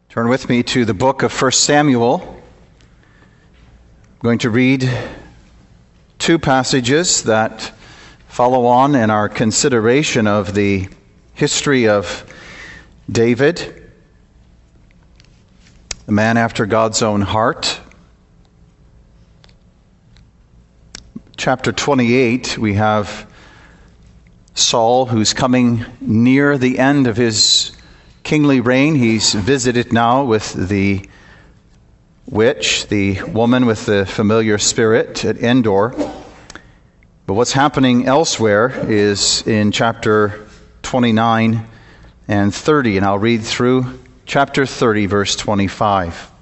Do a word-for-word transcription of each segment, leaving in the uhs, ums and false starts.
Turn with me to the book of First Samuel. I'm going to read two passages that follow on in our consideration of the history of David, the man after God's own heart. Chapter twenty-eight, we have Saul, who's coming near the end of his kingly reign. He's visited now with the witch, the woman with the familiar spirit at Endor. But what's happening elsewhere is in chapter twenty-nine and thirty. And I'll read through chapter thirty, verse twenty-five.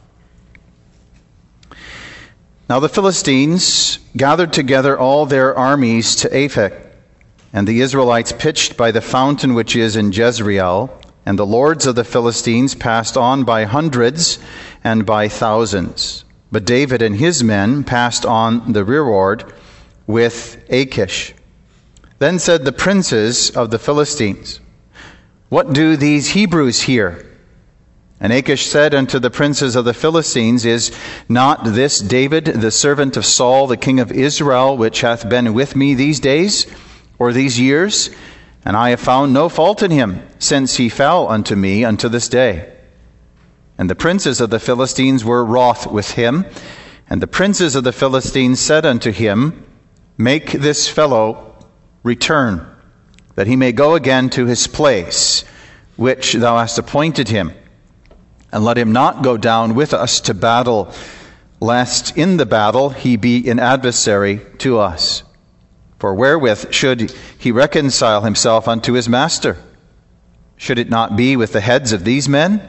Now the Philistines gathered together all their armies to Aphek, and the Israelites pitched by the fountain which is in Jezreel. And the lords of the Philistines passed on by hundreds and by thousands. But David and his men passed on the rearward with Achish. Then said the princes of the Philistines, "What do these Hebrews here?" And Achish said unto the princes of the Philistines, "Is not this David, the servant of Saul, the king of Israel, which hath been with me these days, or these years? And I have found no fault in him, since he fell unto me unto this day." And the princes of the Philistines were wroth with him. And the princes of the Philistines said unto him, "Make this fellow return, that he may go again to his place, which thou hast appointed him. And let him not go down with us to battle, lest in the battle he be an adversary to us. For wherewith should he reconcile himself unto his master? Should it not be with the heads of these men?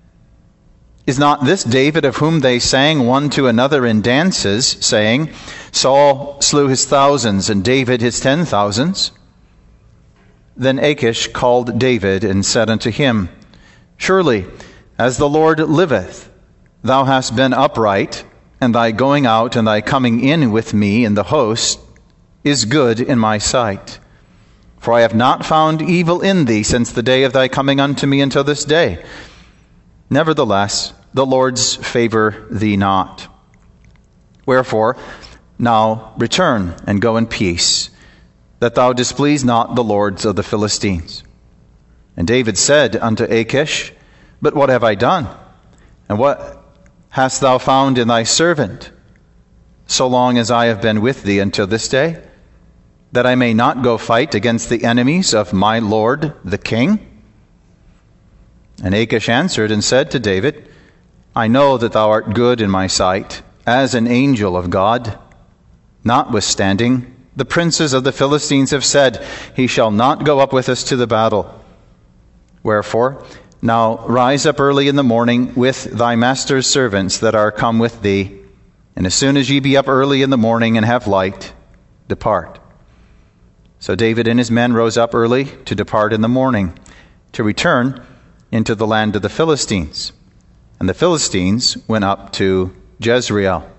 Is not this David of whom they sang one to another in dances, saying, Saul slew his thousands, and David his ten thousands? Then Achish called David and said unto him, Surely, as the Lord liveth, thou hast been upright, and thy going out and thy coming in with me in the host is good in my sight. For I have not found evil in thee since the day of thy coming unto me until this day. Nevertheless, the Lord's favor thee not. Wherefore, now return and go in peace, that thou displease not the lords of the Philistines. And David said unto Achish, But what have I done? And what hast thou found in thy servant, so long as I have been with thee until this day? That I may not go fight against the enemies of my lord the king? And Achish answered and said to David, I know that thou art good in my sight, as an angel of God. Notwithstanding, the princes of the Philistines have said, He shall not go up with us to the battle. Wherefore, now rise up early in the morning with thy master's servants that are come with thee, and as soon as ye be up early in the morning and have light, depart. So David and his men rose up early to depart in the morning, to return into the land of the Philistines. And the Philistines went up to Jezreel.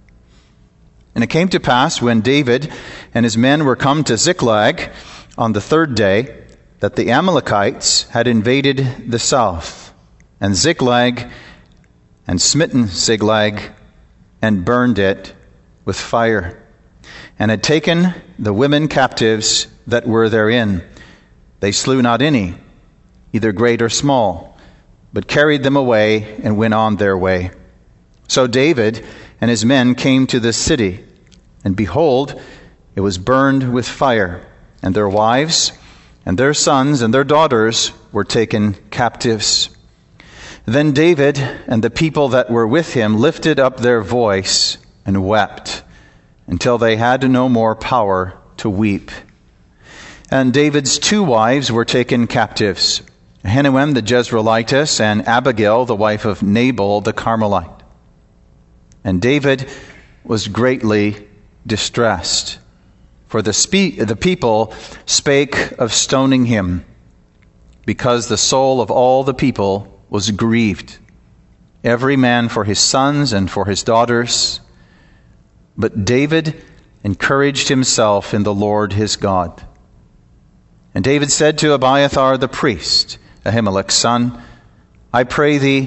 And it came to pass, when David and his men were come to Ziklag on the third day, that the Amalekites had invaded the south, and Ziklag, and smitten Ziklag, and burned it with fire, and had taken the women captives that were therein. They slew not any, either great or small, but carried them away and went on their way. So David and his men came to the city, and behold, it was burned with fire, and their wives and their sons and their daughters were taken captives. Then David and the people that were with him lifted up their voice and wept, until they had no more power to weep. And David's two wives were taken captives, Ahinoam the Jezreelitess, and Abigail the wife of Nabal the Carmelite. And David was greatly distressed, for the, spe- the people spake of stoning him, because the soul of all the people was grieved, every man for his sons and for his daughters. But David encouraged himself in the Lord his God. And David said to Abiathar the priest, Ahimelech's son, I pray thee,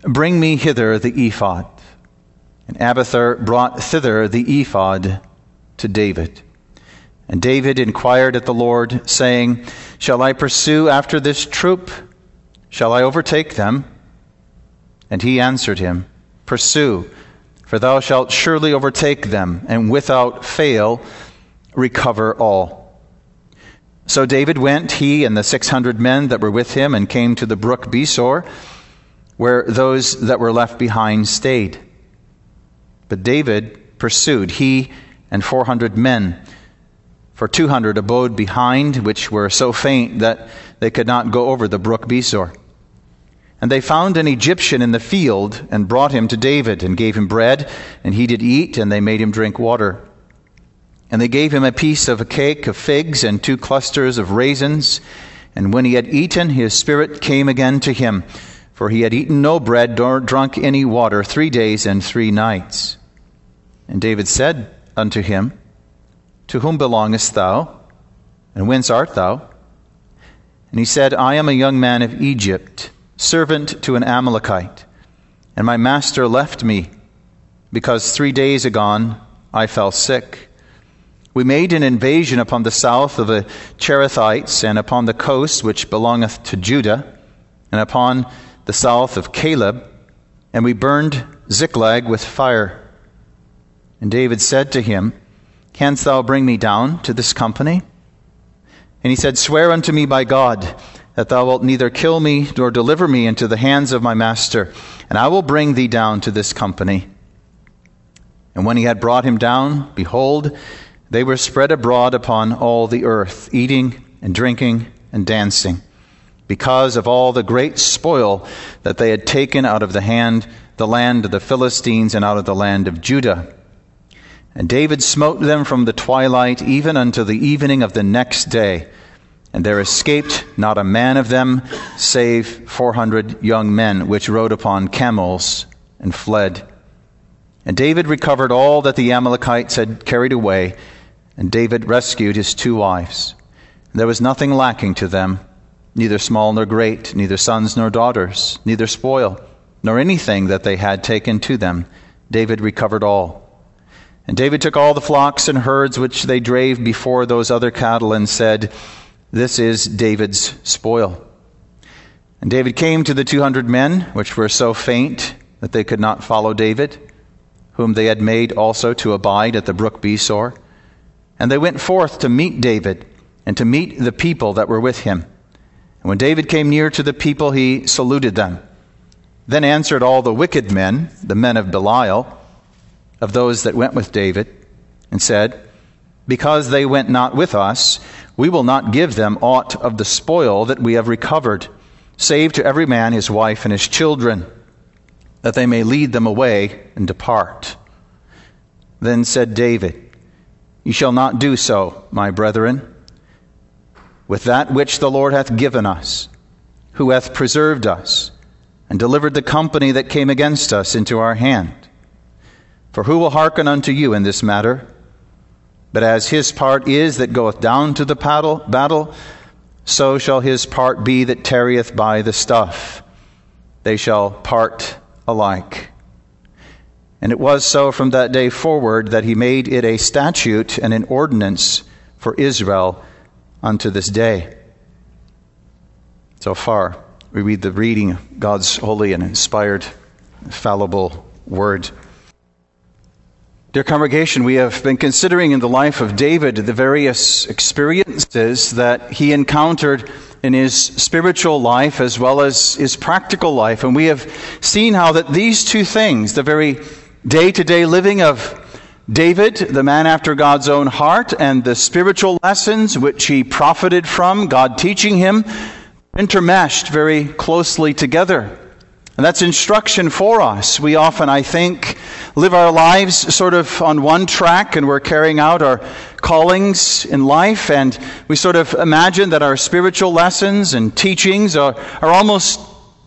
Bring me hither the ephod. And Abiathar brought thither the ephod to David. And David inquired at the Lord, saying, Shall I pursue after this troop? Shall I overtake them? And he answered him, Pursue, for thou shalt surely overtake them, and without fail recover all. So David went, he and the six hundred men that were with him, and came to the brook Besor, where those that were left behind stayed. But David pursued, he and four hundred men. For two hundred abode behind, which were so faint that they could not go over the brook Besor. And they found an Egyptian in the field, and brought him to David, and gave him bread, and he did eat, and they made him drink water. And they gave him a piece of a cake of figs, and two clusters of raisins. And when he had eaten, his spirit came again to him, for he had eaten no bread, nor drunk any water, three days and three nights. And David said unto him, To whom belongest thou? And whence art thou? And he said, I am a young man of Egypt, servant to an Amalekite. And my master left me, because three days agone I fell sick. We made an invasion upon the south of the Cherethites, and upon the coast which belongeth to Judah, and upon the south of Caleb, and we burned Ziklag with fire. And David said to him, Canst thou bring me down to this company? And he said, Swear unto me by God, that thou wilt neither kill me nor deliver me into the hands of my master, and I will bring thee down to this company. And when he had brought him down, behold, they were spread abroad upon all the earth, eating and drinking and dancing, because of all the great spoil that they had taken out of the hand, the land of the Philistines, and out of the land of Judah. And David smote them from the twilight even unto the evening of the next day. And there escaped not a man of them, save four hundred young men, which rode upon camels and fled. And David recovered all that the Amalekites had carried away, and David rescued his two wives. And there was nothing lacking to them, neither small nor great, neither sons nor daughters, neither spoil, nor anything that they had taken to them. David recovered all. And David took all the flocks and herds which they drave before those other cattle, and said, This is David's spoil. And David came to the two hundred men, which were so faint that they could not follow David, whom they had made also to abide at the brook Besor. And they went forth to meet David, and to meet the people that were with him. And when David came near to the people, he saluted them. Then answered all the wicked men, the men of Belial, of those that went with David, and said, Because they went not with us, we will not give them aught of the spoil that we have recovered, save to every man his wife and his children, that they may lead them away and depart. Then said David, Ye shall not do so, my brethren, with that which the Lord hath given us, who hath preserved us, and delivered the company that came against us into our hand. For who will hearken unto you in this matter? But as his part is that goeth down to the battle, so shall his part be that tarrieth by the stuff. They shall part alike. And it was so from that day forward that he made it a statute and an ordinance for Israel unto this day. So far, we read the reading of God's holy and inspired, fallible word. Dear congregation, we have been considering in the life of David the various experiences that he encountered in his spiritual life as well as his practical life. And we have seen how that these two things, the very day-to-day living of David, the man after God's own heart, and the spiritual lessons which he profited from, God teaching him, intermeshed very closely together. And that's instruction for us. We often, I think, live our lives sort of on one track, and we're carrying out our callings in life, and we sort of imagine that our spiritual lessons and teachings are, are almost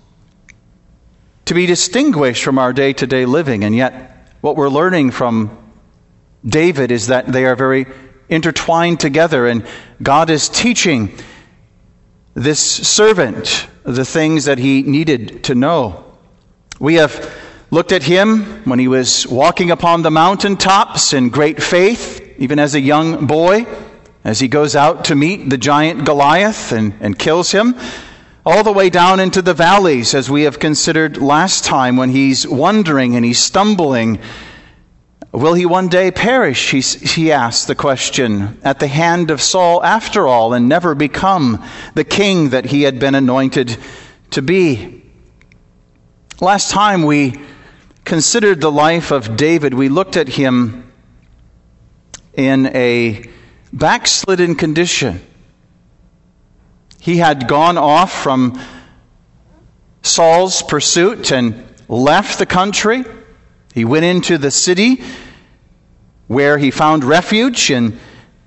to be distinguished from our day-to-day living. And yet, what we're learning from David is that they are very intertwined together, and God is teaching this servant the things that he needed to know. We have looked at him when he was walking upon the mountaintops in great faith, even as a young boy, as he goes out to meet the giant Goliath and, and kills him, all the way down into the valleys, as we have considered last time, when he's wondering and he's stumbling. Will he one day perish, he, he asks the question, at the hand of Saul after all, and never become the king that he had been anointed to be? Last time we considered the life of David, we looked at him in a backslidden condition. He had gone off from Saul's pursuit and left the country. He went into the city where he found refuge in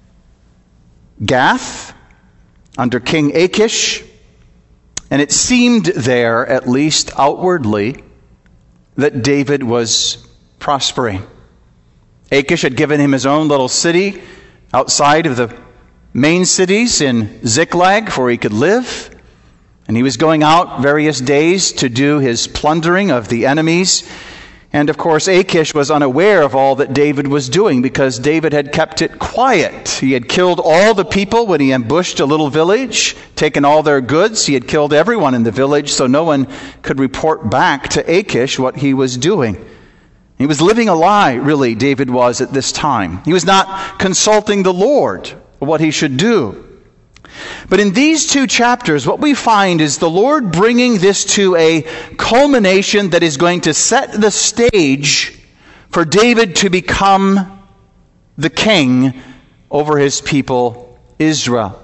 Gath under King Achish. And it seemed there, at least outwardly, that David was prospering. Achish had given him his own little city outside of the main cities in Ziklag where he could live. And he was going out various days to do his plundering of the enemies. And of course, Achish was unaware of all that David was doing because David had kept it quiet. He had killed all the people when he ambushed a little village, taken all their goods. He had killed everyone in the village, so no one could report back to Achish what he was doing. He was living a lie, really, David was at this time. He was not consulting the Lord what he should do. But in these two chapters, what we find is the Lord bringing this to a culmination that is going to set the stage for David to become the king over his people, Israel.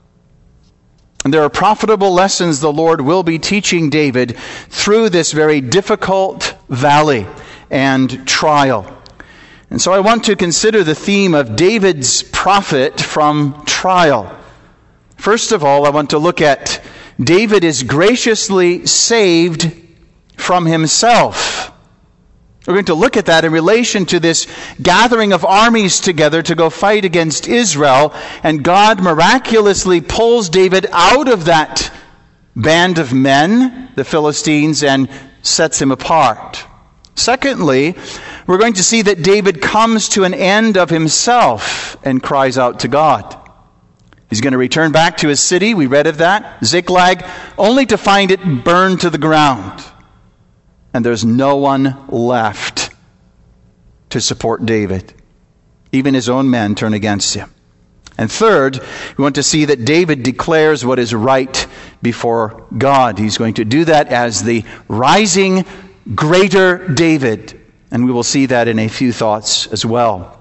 And there are profitable lessons the Lord will be teaching David through this very difficult valley and trial. And so I want to consider the theme of David's profit from trial. First of all, I want to look at David is graciously saved from himself. We're going to look at that in relation to this gathering of armies together to go fight against Israel, and God miraculously pulls David out of that band of men, the Philistines, and sets him apart. Secondly, we're going to see that David comes to an end of himself and cries out to God. He's going to return back to his city, we read of that, Ziklag, only to find it burned to the ground. And there's no one left to support David. Even his own men turn against him. And third, we want to see that David declares what is right before God. He's going to do that as the rising greater David. And we will see that in a few thoughts as well.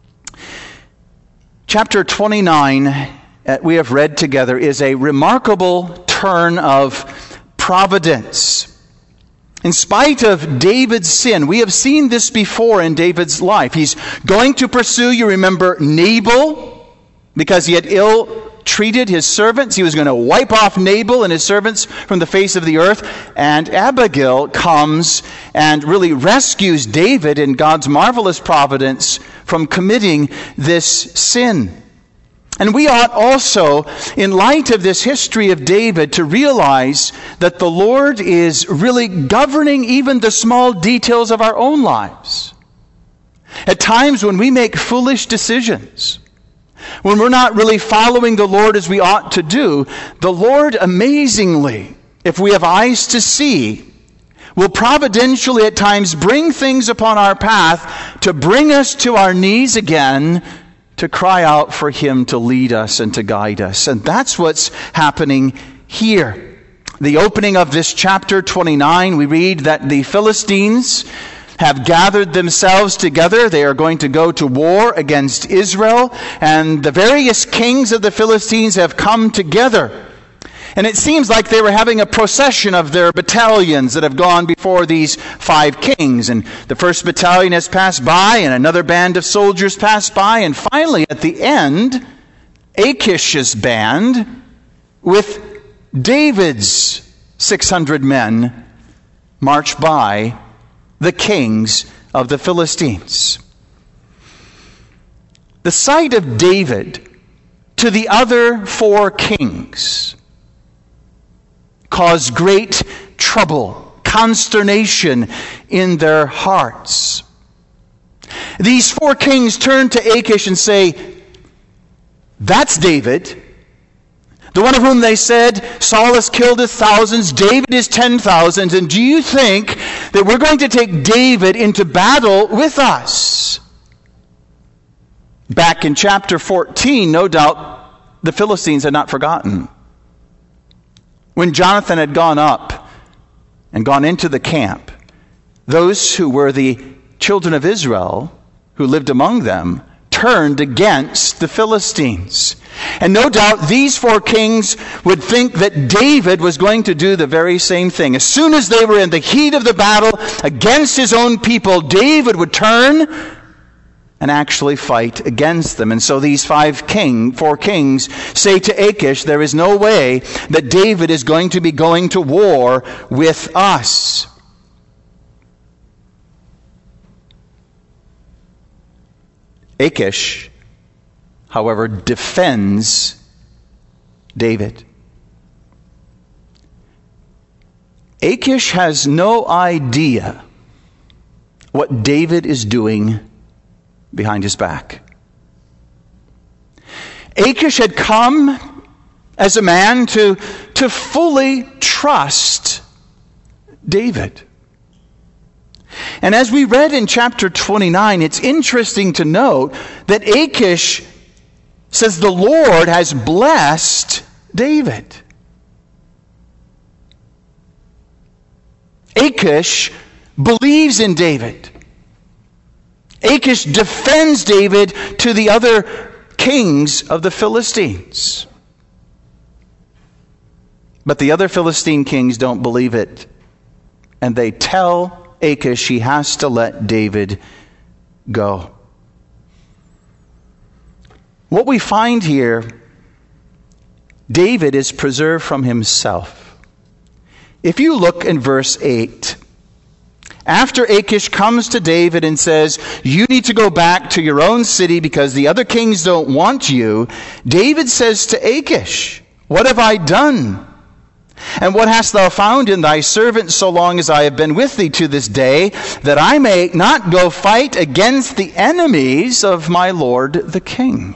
Chapter twenty-nine, we have read together, is a remarkable turn of providence. In spite of David's sin, we have seen this before in David's life. He's going to pursue, you remember, Nabal, because he had ill-treated his servants. He was going to wipe off Nabal and his servants from the face of the earth. And Abigail comes and really rescues David in God's marvelous providence from committing this sin. And we ought also, in light of this history of David, to realize that the Lord is really governing even the small details of our own lives. At times when we make foolish decisions, when we're not really following the Lord as we ought to do, the Lord amazingly, if we have eyes to see, will providentially at times bring things upon our path to bring us to our knees again, to cry out for Him to lead us and to guide us. And that's what's happening here. The opening of this chapter twenty-nine, we read that the Philistines have gathered themselves together. They are going to go to war against Israel. And the various kings of the Philistines have come together. And it seems like they were having a procession of their battalions that have gone before these five kings. And the first battalion has passed by, and another band of soldiers passed by. And finally, at the end, Achish's band with David's six hundred men march by the kings of the Philistines. The sight of David to the other four kings caused great trouble, consternation in their hearts. These four kings turn to Achish and say, "That's David, the one of whom they said, Saul has killed his thousands, David is ten thousands, and do you think that we're going to take David into battle with us?" Back in chapter fourteen, no doubt, the Philistines had not forgotten. When Jonathan had gone up and gone into the camp, those who were the children of Israel, who lived among them, turned against the Philistines. And no doubt these four kings would think that David was going to do the very same thing. As soon as they were in the heat of the battle against his own people, David would turn and actually fight against them. And so these five king, four kings say to Achish, there is no way that David is going to be going to war with us. Achish, however, defends David. Achish has no idea what David is doing behind his back. Achish had come as a man to, to fully trust David. And as we read in chapter twenty-nine, it's interesting to note that Achish says the Lord has blessed David. Achish believes in David. Achish defends David to the other kings of the Philistines. But the other Philistine kings don't believe it. And they tell Achish he has to let David go. What we find here, David is preserved from himself. If you look in verse eight, after Achish comes to David and says, you need to go back to your own city because the other kings don't want you, David says to Achish, what have I done? And what hast thou found in thy servant so long as I have been with thee to this day, that I may not go fight against the enemies of my lord the king?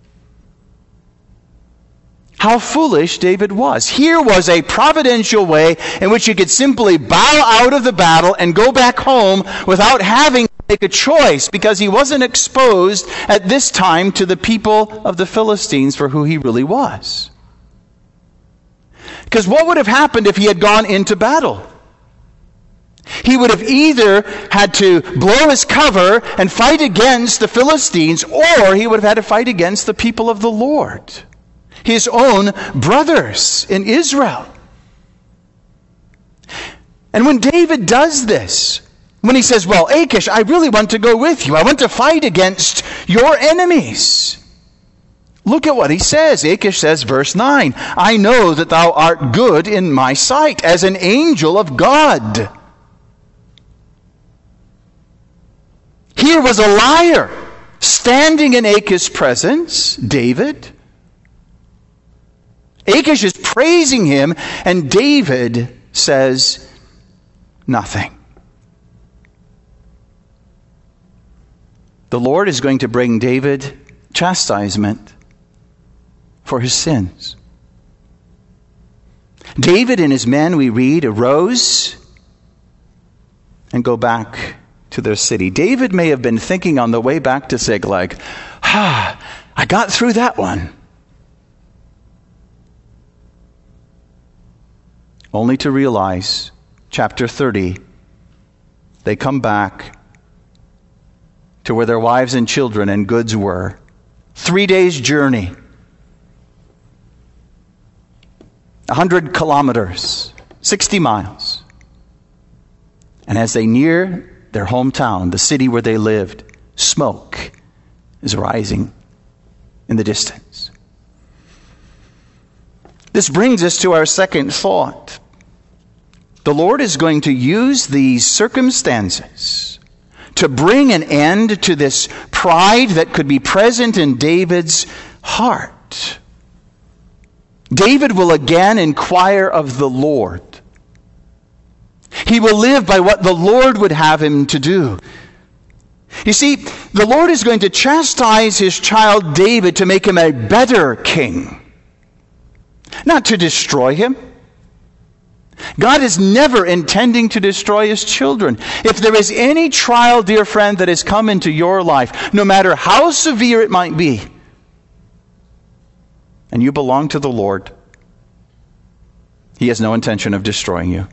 How foolish David was. Here was a providential way in which he could simply bow out of the battle and go back home without having to make a choice, because he wasn't exposed at this time to the people of the Philistines for who he really was. Because what would have happened if he had gone into battle? He would have either had to blow his cover and fight against the Philistines, or he would have had to fight against the people of the Lord, his own brothers in Israel. And when David does this, when he says, well, Achish, I really want to go with you. I want to fight against your enemies. Look at what he says. Achish says, verse nine, I know that thou art good in my sight, as an angel of God. Here was a liar standing in Achish's presence, David. Achish is praising him, and David says nothing. The Lord is going to bring David chastisement for his sins. David and his men, we read, arose and go back to their city. David may have been thinking on the way back to Ziklag, ah, I got through that one. Only to realize, chapter thirty, they come back to where their wives and children and goods were. Three days' journey. A hundred kilometers. Sixty miles. And as they near their hometown, the city where they lived, smoke is rising in the distance. This brings us to our second thought. The Lord is going to use these circumstances to bring an end to this pride that could be present in David's heart. David will again inquire of the Lord. He will live by what the Lord would have him to do. You see, the Lord is going to chastise his child David to make him a better king, not to destroy him. God is never intending to destroy his children. If there is any trial, dear friend, that has come into your life, no matter how severe it might be, and you belong to the Lord, he has no intention of destroying you.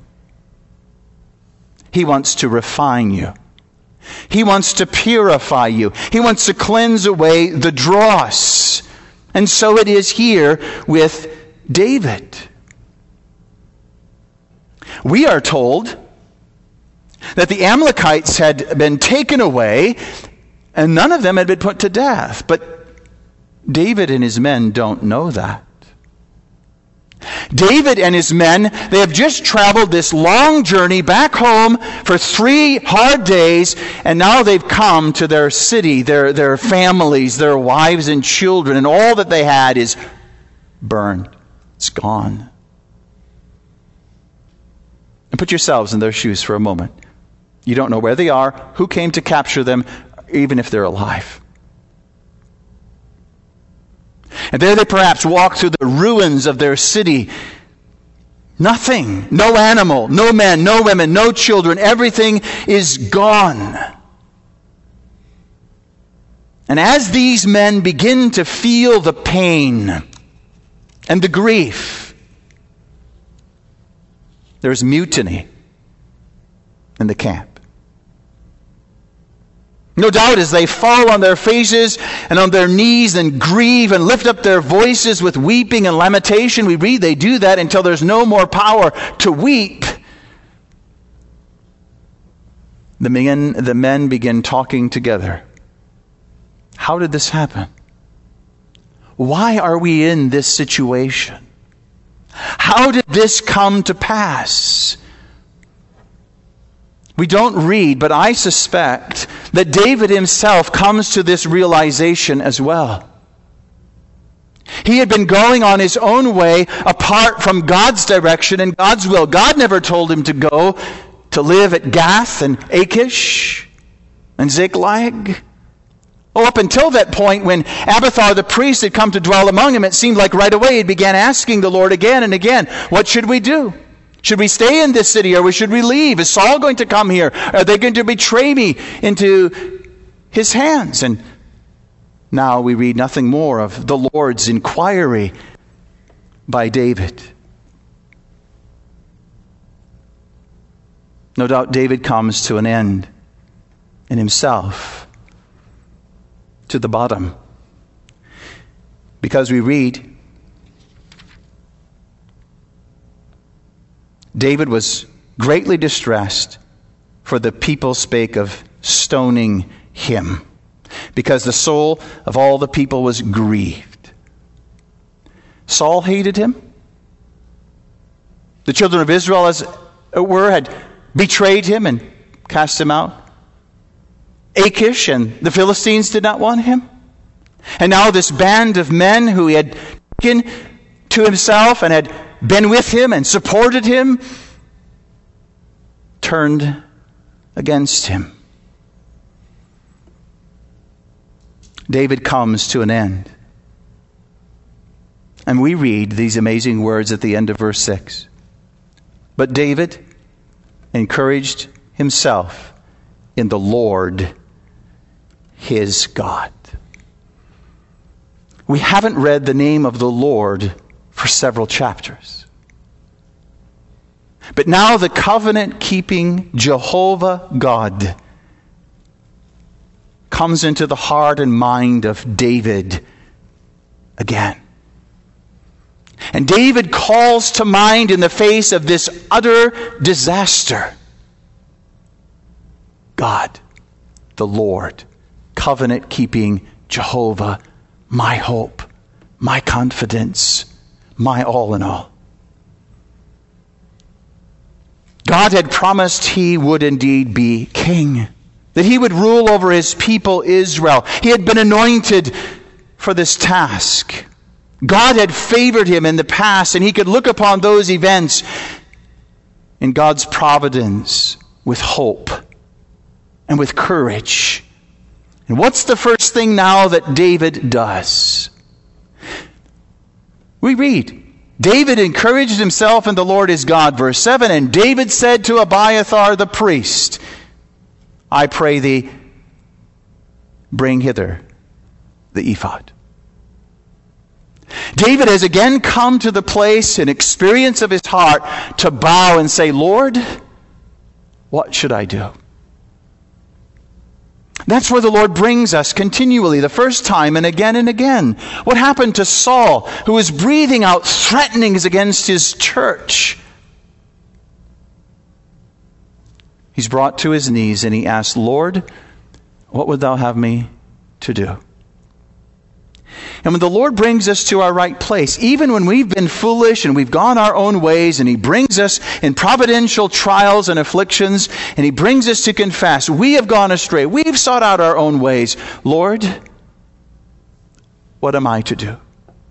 He wants to refine you. He wants to purify you. He wants to cleanse away the dross. And so it is here with David. We are told that the Amalekites had been taken away and none of them had been put to death. But David and his men don't know that. David and his men, they have just traveled this long journey back home for three hard days, and now they've come to their city, their, their families, their wives and children, and all that they had is burned. It's gone. And put yourselves in their shoes for a moment. You don't know where they are, who came to capture them, even if they're alive. And there they perhaps walk through the ruins of their city. Nothing, no animal, no men, no women, no children. Everything is gone. And as these men begin to feel the pain and the grief, there's mutiny in the camp. No doubt as they fall on their faces and on their knees and grieve and lift up their voices with weeping and lamentation, we read they do that until there's no more power to weep. The men, the men begin talking together. How did this happen? Why are we in this situation? How did this come to pass? We don't read, but I suspect that David himself comes to this realization as well. He had been going on his own way apart from God's direction and God's will. God never told him to go to live at Gath and Achish and Ziklag. Oh, up until that point when Abiathar the priest had come to dwell among him, it seemed like right away he began asking the Lord again and again, what should we do? Should we stay in this city or should we leave? Is Saul going to come here? Are they going to betray me into his hands? And now we read nothing more of the Lord's inquiry by David. No doubt David comes to an end in himself, to the bottom. Because we read, David was greatly distressed, for the people spake of stoning him, because the soul of all the people was grieved. Saul hated him. The children of Israel, as it were, had betrayed him and cast him out. Achish and the Philistines did not want him. And now this band of men who he had taken to himself and had been with him and supported him turned against him. David comes to an end. And we read these amazing words at the end of verse six. But David encouraged himself in the Lord his God. We haven't read the name of the Lord for several chapters. But now the covenant-keeping Jehovah God comes into the heart and mind of David again. And David calls to mind in the face of this utter disaster, God, the Lord, covenant-keeping Jehovah, my hope, my confidence, my all in all. God had promised he would indeed be king, that he would rule over his people Israel. He had been anointed for this task. God had favored him in the past, and he could look upon those events in God's providence with hope and with courage. And what's the first thing now that David does? We read, David encouraged himself in the Lord his God. Verse seven, and David said to Abiathar the priest, I pray thee, bring hither the ephod. David has again come to the place in experience of his heart to bow and say, Lord, what should I do? That's where the Lord brings us continually, the first time and again and again. What happened to Saul, who was breathing out threatenings against his church? He's brought to his knees and he asks, Lord, what would thou have me to do? And when the Lord brings us to our right place, even when we've been foolish and we've gone our own ways, and He brings us in providential trials and afflictions, and He brings us to confess, we have gone astray, we've sought out our own ways. Lord, what am I to do?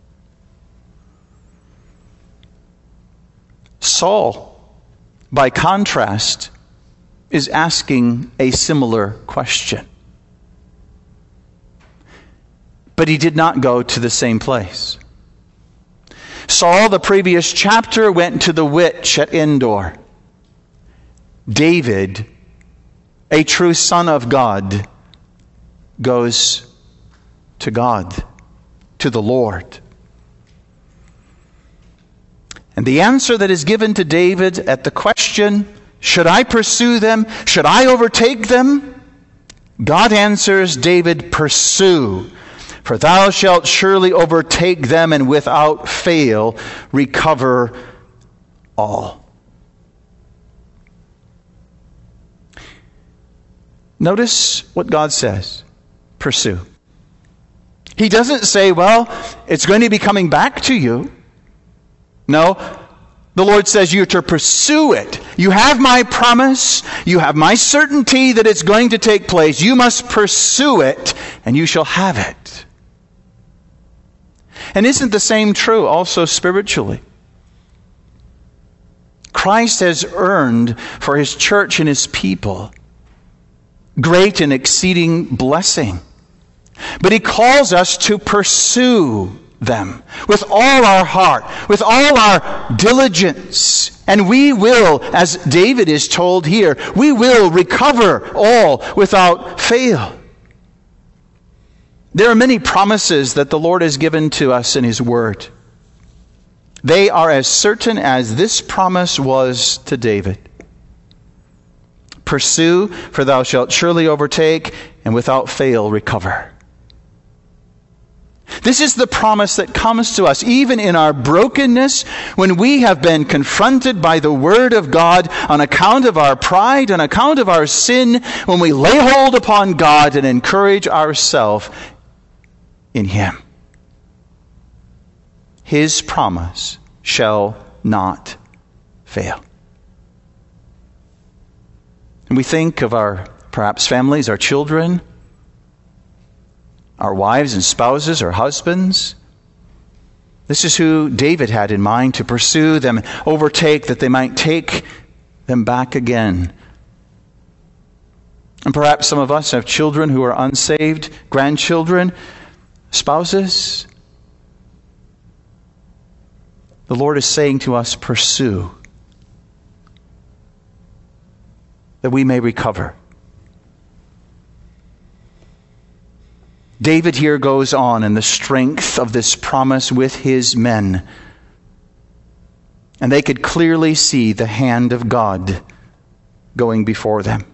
Saul, by contrast, is asking a similar question. But he did not go to the same place. Saul, the previous chapter, went to the witch at Endor. David, a true son of God, goes to God, to the Lord. And the answer that is given to David at the question, should I pursue them? Should I overtake them? God answers David, pursue. For thou shalt surely overtake them, and without fail recover all. Notice what God says. Pursue. He doesn't say, well, it's going to be coming back to you. No. The Lord says you're to pursue it. You have my promise. You have my certainty that it's going to take place. You must pursue it, and you shall have it. And isn't the same true also spiritually? Christ has earned for His church and His people great and exceeding blessing. But He calls us to pursue them with all our heart, with all our diligence. And we will, as David is told here, we will recover all without fail. There are many promises that the Lord has given to us in His Word. They are as certain as this promise was to David. Pursue, for thou shalt surely overtake, and without fail recover. This is the promise that comes to us even in our brokenness, when we have been confronted by the Word of God on account of our pride, on account of our sin, when we lay hold upon God and encourage ourselves in Him. His promise shall not fail. And we think of our, perhaps, families, our children, our wives and spouses, our husbands. This is who David had in mind, to pursue them, overtake, that they might take them back again. And perhaps some of us have children who are unsaved, grandchildren, spouses. The Lord is saying to us, pursue, that we may recover. David here goes on in the strength of this promise with his men. And they could clearly see the hand of God going before them.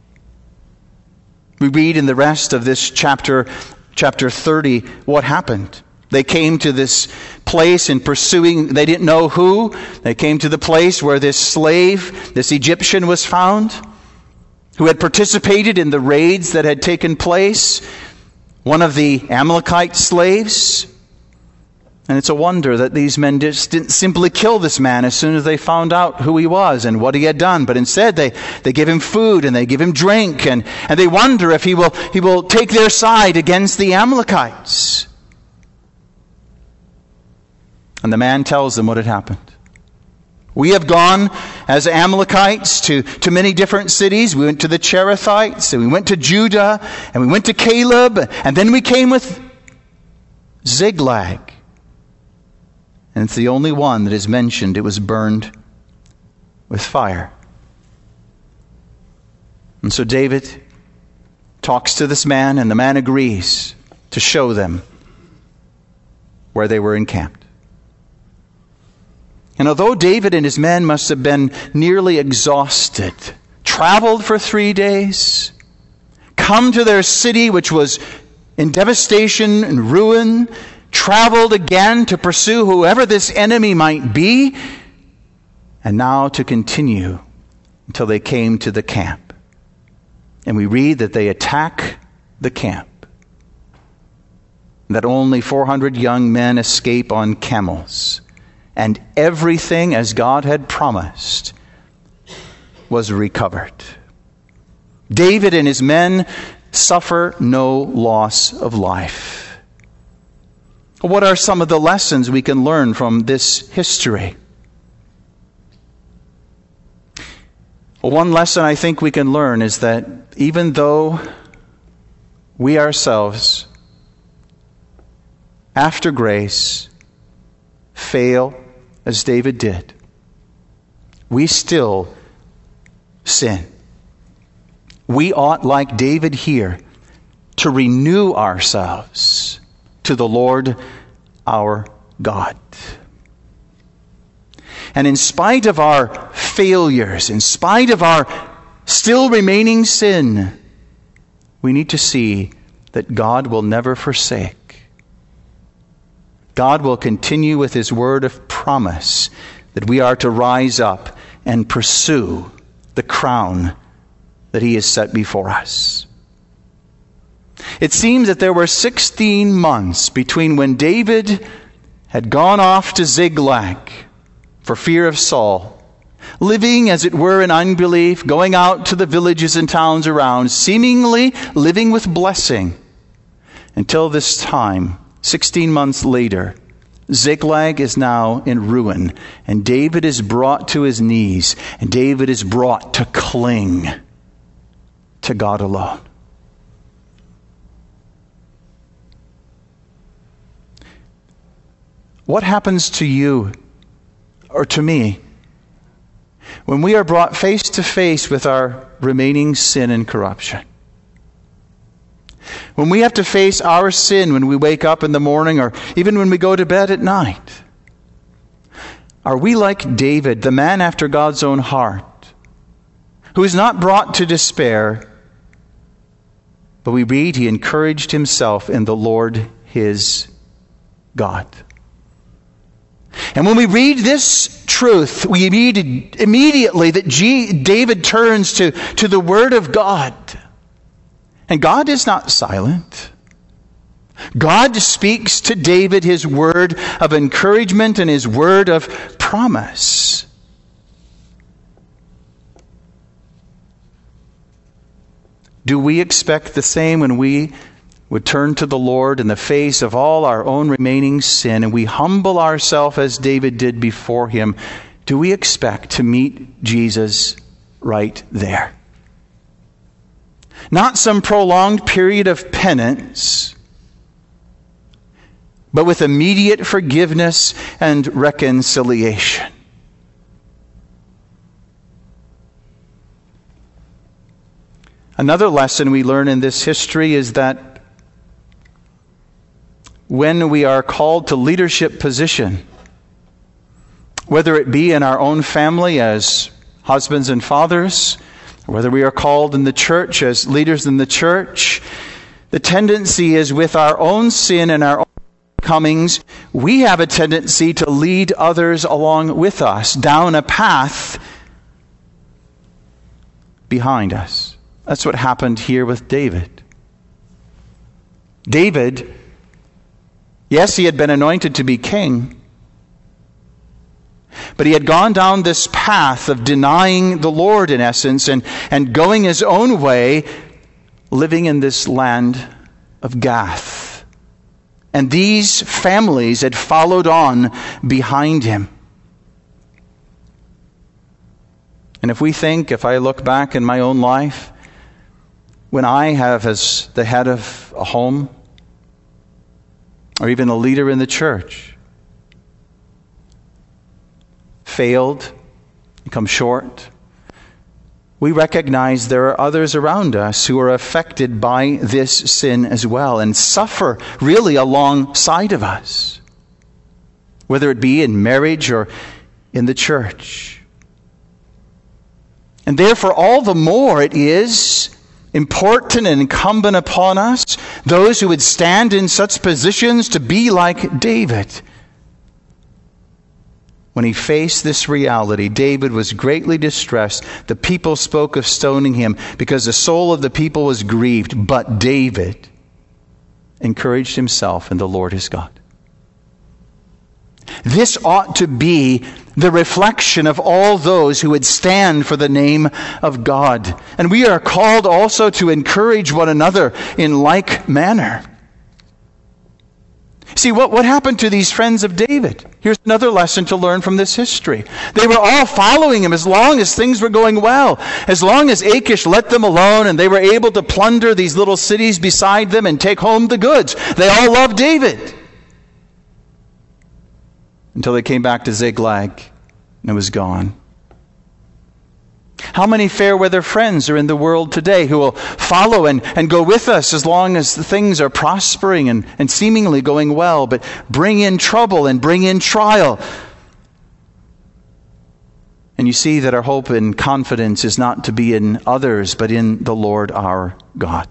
We read in the rest of this chapter, chapter thirty, what happened. They came to this place in pursuing, they didn't know who. They came to the place where this slave, this Egyptian, was found, who had participated in the raids that had taken place. One of the Amalekite slaves. And it's a wonder that these men just didn't simply kill this man as soon as they found out who he was and what he had done. But instead they, they give him food and they give him drink. And, and they wonder if he will, he will take their side against the Amalekites. And the man tells them what had happened. We have gone as Amalekites to, to many different cities. We went to the Cherethites, and we went to Judah, and we went to Caleb, and then we came with Ziklag. And it's the only one that is mentioned. It was burned with fire. And so David talks to this man, and the man agrees to show them where they were encamped. And although David and his men must have been nearly exhausted, traveled for three days, come to their city which was in devastation and ruin, traveled again to pursue whoever this enemy might be, and now to continue until they came to the camp. And we read that they attack the camp, that only four hundred young men escape on camels. And everything, as God had promised, was recovered. David and his men suffer no loss of life. What are some of the lessons we can learn from this history? Well, one lesson I think we can learn is that even though we ourselves, after grace, fail as David did, we still sin. We ought, like David here, to renew ourselves to the Lord our God. And in spite of our failures, in spite of our still remaining sin, we need to see that God will never forsake. God will continue with His word of promise that we are to rise up and pursue the crown that He has set before us. It seems that there were sixteen months between when David had gone off to Ziklag for fear of Saul, living as it were in unbelief, going out to the villages and towns around, seemingly living with blessing, until this time, sixteen months later, Ziklag is now in ruin, and David is brought to his knees, and David is brought to cling to God alone. What happens to you or to me when we are brought face to face with our remaining sin and corruption? When we have to face our sin when we wake up in the morning or even when we go to bed at night, are we like David, the man after God's own heart, who is not brought to despair, but we read he encouraged himself in the Lord his God? And when we read this truth, we read immediately that G- David turns to, to the Word of God. And God is not silent. God speaks to David His word of encouragement and His word of promise. Do we expect the same when we would turn to the Lord in the face of all our own remaining sin and we humble ourselves as David did before Him? Do we expect to meet Jesus right there? Not some prolonged period of penance, but with immediate forgiveness and reconciliation. Another lesson we learn in this history is that when we are called to leadership position, whether it be in our own family as husbands and fathers, whether we are called in the church as leaders in the church, the tendency is with our own sin and our own comings, we have a tendency to lead others along with us down a path behind us. That's what happened here with David. David, yes, he had been anointed to be king, but he had gone down this path of denying the Lord, in essence, and, and going his own way, living in this land of Gath. And these families had followed on behind him. And if we think, if I look back in my own life, when I have, as the head of a home, or even a leader in the church, failed, come short, we recognize there are others around us who are affected by this sin as well and suffer really alongside of us, whether it be in marriage or in the church. And therefore, all the more it is important and incumbent upon us, those who would stand in such positions, to be like David. When he faced this reality, David was greatly distressed. The people spoke of stoning him because the soul of the people was grieved. But David encouraged himself in the Lord his God. This ought to be the reflection of all those who would stand for the name of God. And we are called also to encourage one another in like manner. See, what, what happened to these friends of David? Here's another lesson to learn from this history. They were all following him as long as things were going well. As long as Achish let them alone and they were able to plunder these little cities beside them and take home the goods. They all loved David. Until they came back to Ziklag and it was gone. How many fair weather friends are in the world today who will follow and, and go with us as long as things are prospering and, and seemingly going well, but bring in trouble and bring in trial? And you see that our hope and confidence is not to be in others, but in the Lord our God.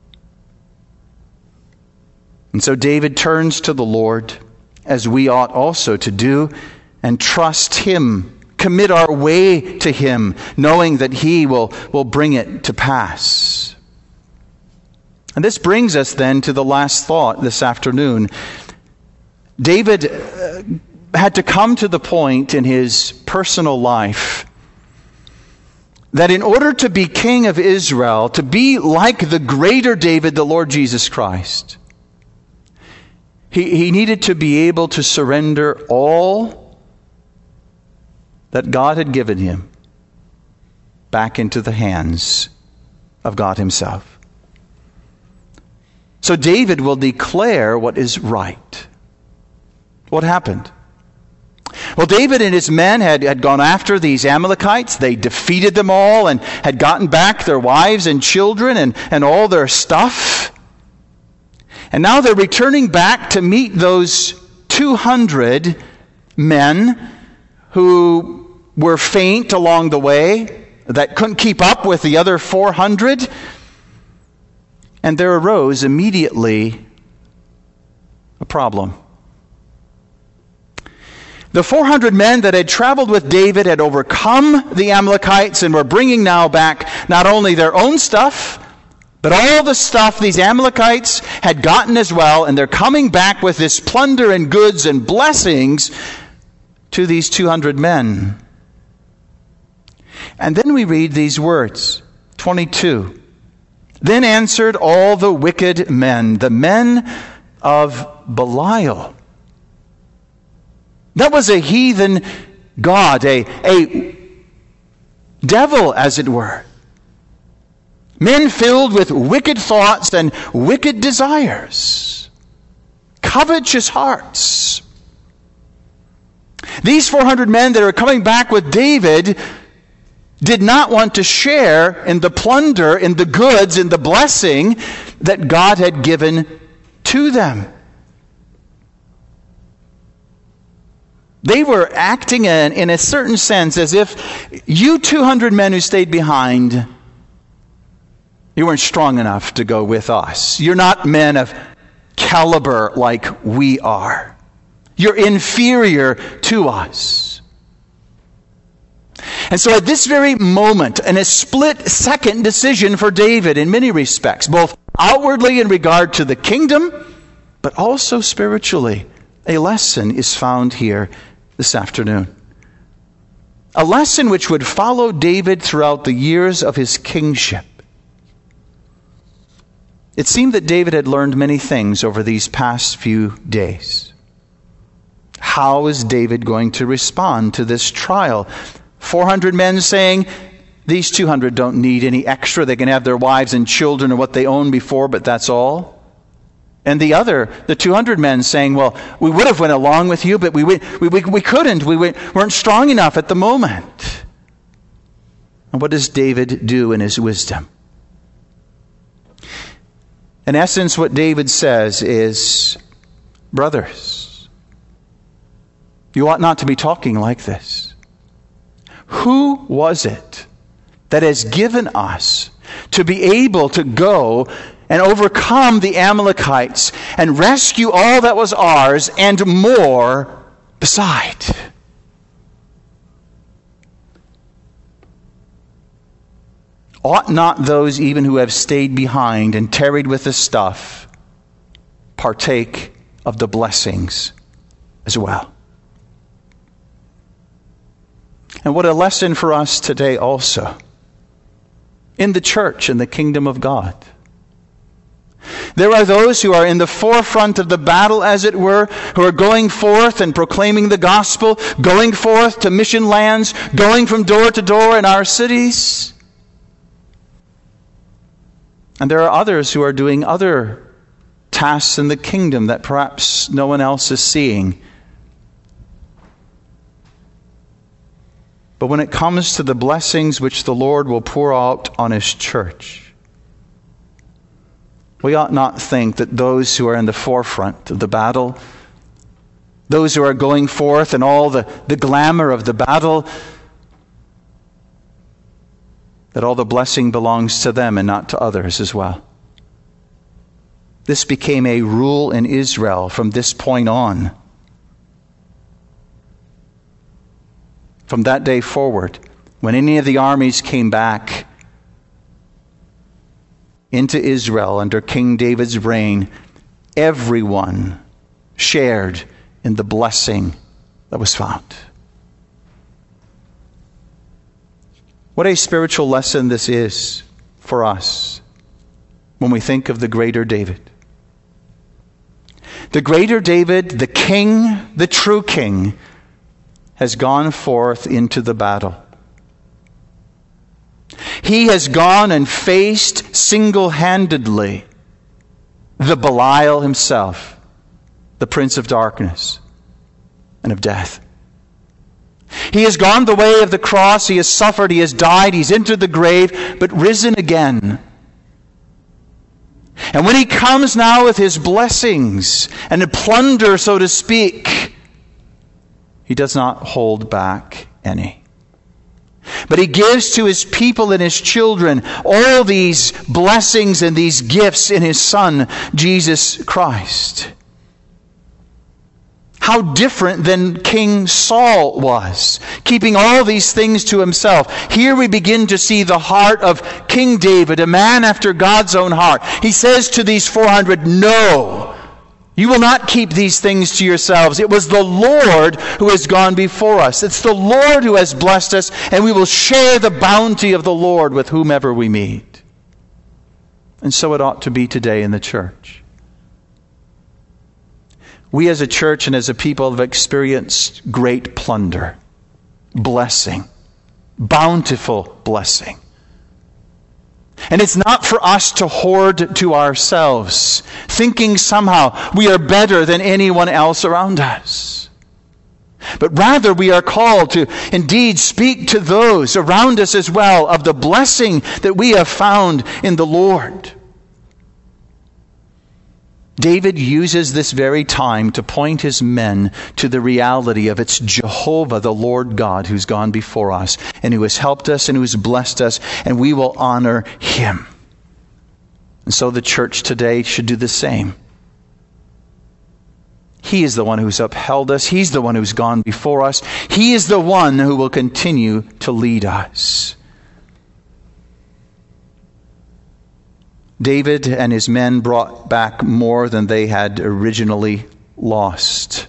And so David turns to the Lord, as we ought also to do, and trust Him. Commit our way to Him, knowing that He will, will bring it to pass. And this brings us then to the last thought this afternoon. David uh, had to come to the point in his personal life that in order to be king of Israel, to be like the greater David, the Lord Jesus Christ, he, he needed to be able to surrender all that God had given him back into the hands of God Himself. So David will declare what is right. What happened? Well, David and his men had, had gone after these Amalekites. They defeated them all and had gotten back their wives and children and, and all their stuff. And now they're returning back to meet those two hundred men who were faint along the way, that couldn't keep up with the other four hundred. And there arose immediately a problem. The four hundred men that had traveled with David had overcome the Amalekites and were bringing now back not only their own stuff, but all the stuff these Amalekites had gotten as well, and they're coming back with this plunder and goods and blessings to these two hundred men. And then we read these words, twenty-two. Then answered all the wicked men, the men of Belial. That was a heathen god, a, a devil, as it were. Men filled with wicked thoughts and wicked desires, covetous hearts. These four hundred men that are coming back with David did not want to share in the plunder, in the goods, in the blessing that God had given to them. They were acting in, in a certain sense as if you two hundred men who stayed behind, you weren't strong enough to go with us. You're not men of caliber like we are. You're inferior to us. And so at this very moment, and a split-second decision for David in many respects, both outwardly in regard to the kingdom, but also spiritually, a lesson is found here this afternoon. A lesson which would follow David throughout the years of his kingship. It seemed that David had learned many things over these past few days. How is David going to respond to this trial four hundred men saying, these two hundred don't need any extra. They can have their wives and children and what they owned before, but that's all. And the other, the two hundred men saying, well, we would have went along with you, but we we we, we couldn't. We weren't strong enough at the moment. And what does David do in his wisdom? In essence, what David says is, brothers, you ought not to be talking like this. Who was it that has given us to be able to go and overcome the Amalekites and rescue all that was ours and more beside? Ought not those even who have stayed behind and tarried with the stuff partake of the blessings as well? And what a lesson for us today also in the church, in the kingdom of God. There are those who are in the forefront of the battle, as it were, who are going forth and proclaiming the gospel, going forth to mission lands, going from door to door in our cities. And there are others who are doing other tasks in the kingdom that perhaps no one else is seeing. But when it comes to the blessings which the Lord will pour out on His church, we ought not think that those who are in the forefront of the battle, those who are going forth in all the, the glamour of the battle, that all the blessing belongs to them and not to others as well. This became a rule in Israel from this point on. From that day forward, when any of the armies came back into Israel under King David's reign, everyone shared in the blessing that was found. What a spiritual lesson this is for us when we think of the greater David. The greater David, the king, the true king, has gone forth into the battle. He has gone and faced single-handedly the Belial himself, the prince of darkness and of death. He has gone the way of the cross. He has suffered. He has died. He's entered the grave, but risen again. And when he comes now with his blessings and a plunder, so to speak, he does not hold back any. But he gives to his people and his children all these blessings and these gifts in his Son, Jesus Christ. How different than King Saul was, keeping all these things to himself. Here we begin to see the heart of King David, a man after God's own heart. He says to these four hundred, no, you will not keep these things to yourselves. It was the Lord who has gone before us. It's the Lord who has blessed us, and we will share the bounty of the Lord with whomever we meet. And so it ought to be today in the church. We as a church and as a people have experienced great plunder, blessing, bountiful blessing. And it's not for us to hoard to ourselves, thinking somehow we are better than anyone else around us. But rather we are called to indeed speak to those around us as well of the blessing that we have found in the Lord. David uses this very time to point his men to the reality of it's Jehovah, the Lord God, who's gone before us and who has helped us and who has blessed us, and we will honor Him. And so the church today should do the same. He is the one who's upheld us. He's the one who's gone before us. He is the one who will continue to lead us. David and his men brought back more than they had originally lost.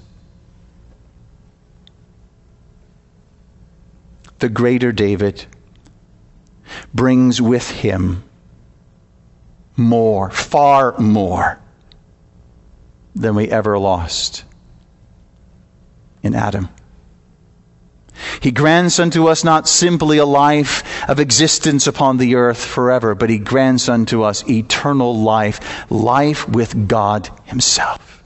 The greater David brings with him more, far more than we ever lost in Adam. He grants unto us not simply a life of existence upon the earth forever, but He grants unto us eternal life, life with God Himself.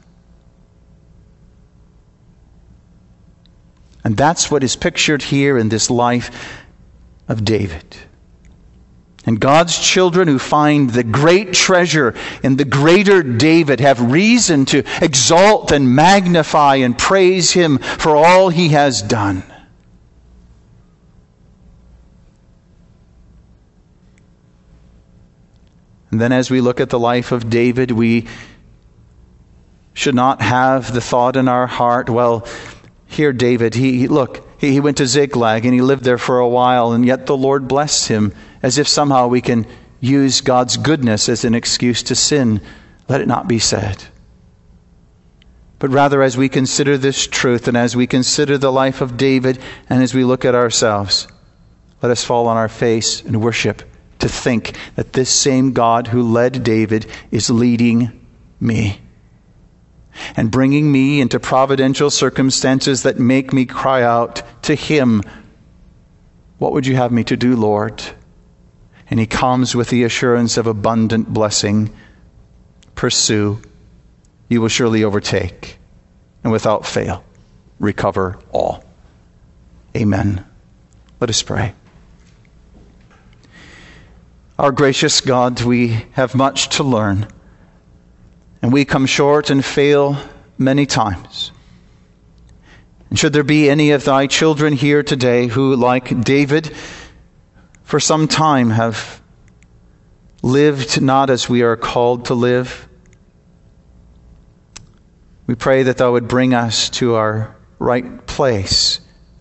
And that's what is pictured here in this life of David. And God's children who find the great treasure in the greater David have reason to exalt and magnify and praise Him for all He has done. And then as we look at the life of David, we should not have the thought in our heart, well, here David, he, he look, he, he went to Ziklag and he lived there for a while, and yet the Lord blessed him, as if somehow we can use God's goodness as an excuse to sin. Let it not be said. But rather, as we consider this truth, and as we consider the life of David, and as we look at ourselves, let us fall on our face and worship, to think that this same God who led David is leading me and bringing me into providential circumstances that make me cry out to Him, "What would you have me to do, Lord?" And He comes with the assurance of abundant blessing. Pursue, you will surely overtake, and without fail recover all. Amen. Let us pray. Our gracious God, we have much to learn, and we come short and fail many times. And should there be any of Thy children here today who, like David, for some time have lived not as we are called to live, we pray that Thou would bring us to our right place,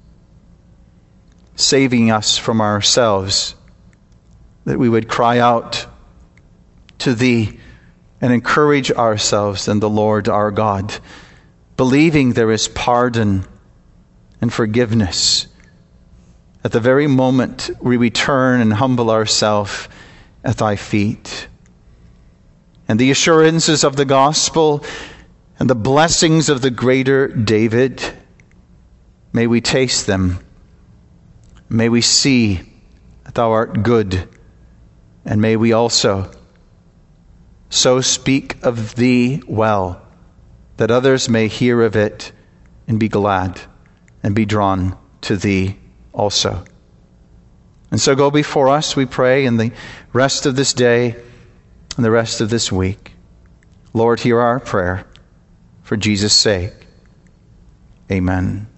saving us from ourselves, that we would cry out to Thee and encourage ourselves in the Lord our God, believing there is pardon and forgiveness at the very moment we return and humble ourselves at Thy feet. And the assurances of the gospel and the blessings of the greater David, may we taste them. May we see that Thou art good. And may we also so speak of Thee well, that others may hear of it and be glad and be drawn to Thee also. And so go before us, we pray, in the rest of this day and the rest of this week. Lord, hear our prayer. For Jesus' sake. Amen.